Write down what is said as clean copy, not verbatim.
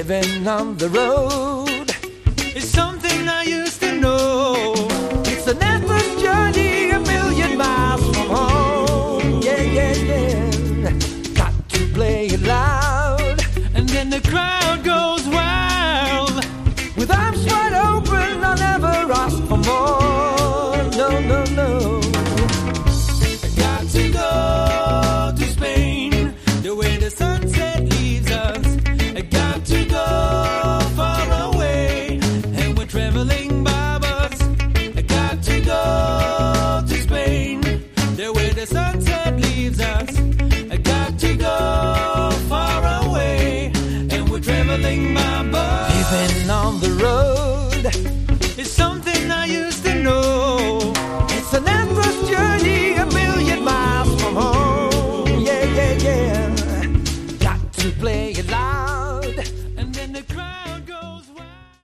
Living on the road is something I used to know. It's an endless journey, a million miles from home. Yeah, yeah, yeah. Got to play it loud, and then the crowd goes wild. With arms wide open, I'll never ask for more. No, no, no. I got to go to Spain, the way the sunset leaves us. I got to go far away, and we're traveling by bus. I got to go to Spain, the way the sunset leaves us. I got to go far away, and we're traveling by bus. Living on the road